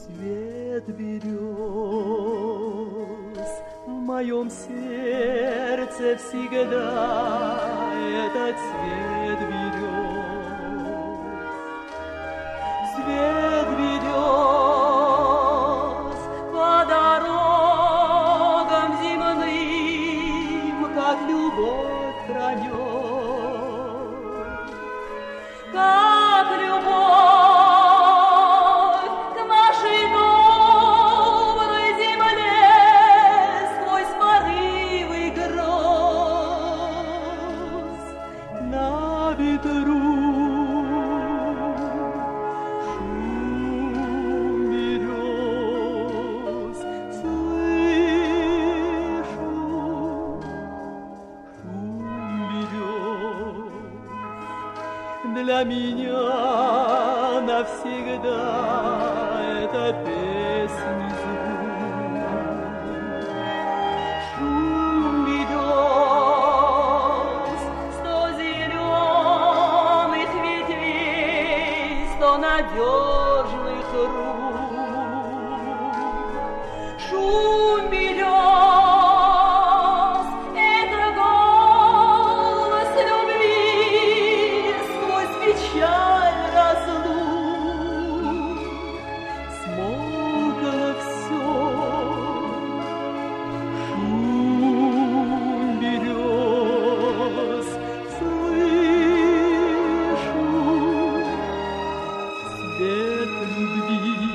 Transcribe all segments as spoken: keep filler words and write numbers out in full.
Цвет берез в моем сердце всегда, это цвет берез. Цвет берез по дорогам земным, как любовь пронес, как любовь. Для меня навсегда это песни звук. Шум берез, сто зеленых ветвей, сто надежных рук. Шум берез — это голос любви сквозь печаль разлук. Смолкло все. Шум берез слышу, свет любви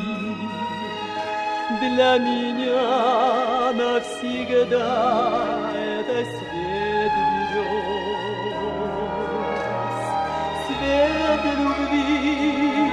для меня навсегда это свет берез, свет любви.